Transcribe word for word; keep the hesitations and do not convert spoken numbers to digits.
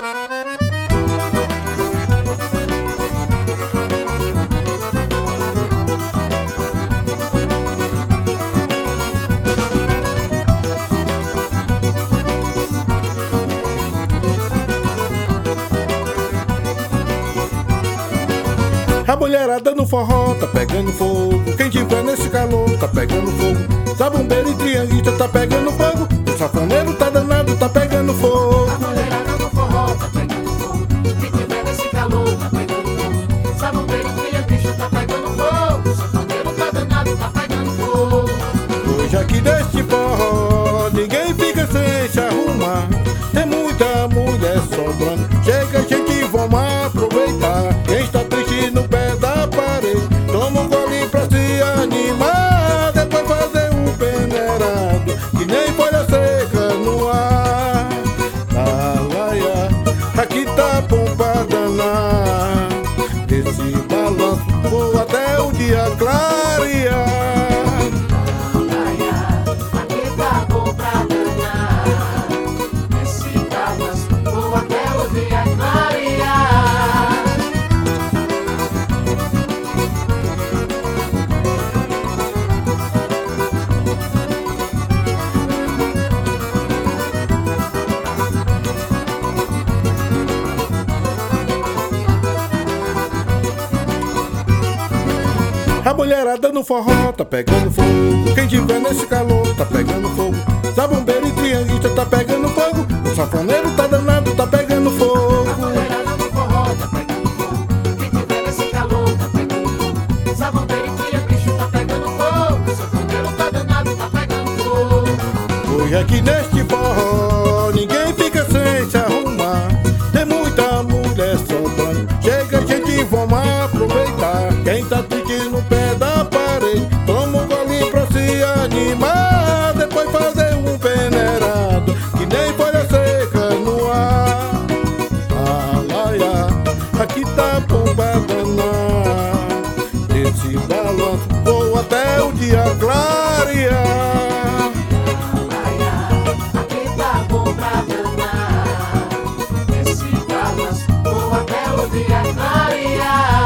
A mulherada no forró tá pegando fogo. Quem tiver nesse calor tá pegando fogo. Zabumbeiro e trianguista tá pegando fogo. O safoneiro tá danado, tá pegando fogo. A mulherada no forró tá pegando fogo. Quem tiver nesse calor tá pegando fogo. Zabumbeiro e trianguista tá pegando fogo. O safoneiro tá danado, tá pegando fogo. Hoje aqui deste forró ninguém fica sem se arrumar. Tem muita mulher sobrando. Chega gente, vamos aproveitar. Quem está triste no pé da parede, toma um gole pra se animar. Depois fazer um peneirado que nem folha seca no ar. Alaia, aqui tá bom pra danar. Esse balanço voa até o dia clarear. Aqui tá bom pra danar. Esse balanço voa até o dia clarear. A mulherada no forró tá pegando fogo. Quem tiver nesse calor tá pegando fogo. Zabumbeiro e trianguista tá pegando fogo. O safoneiro tá danado, tá pegando fogo. A mulherada no forró tá pegando fogo. Quem tiver nesse calor tá pegando fogo. Zabumbeiro e trianguista tá pegando fogo. O safoneiro tá danado, tá pegando fogo. Hoje aqui neste forró ninguém fica sem se arrumar. Tem muita mulher sobrando. Chega gente, vamos aproveitar. Quem tá triste no pé da parede, toma um gole pra se animar. Depois fazer um peneirado que nem folha seca no ar. Alaia, aqui tá bom pra danar. Esse balanço voa até o dia clarear. Aqui tá bom pra danar. Esse balanço voa até o dia clarear.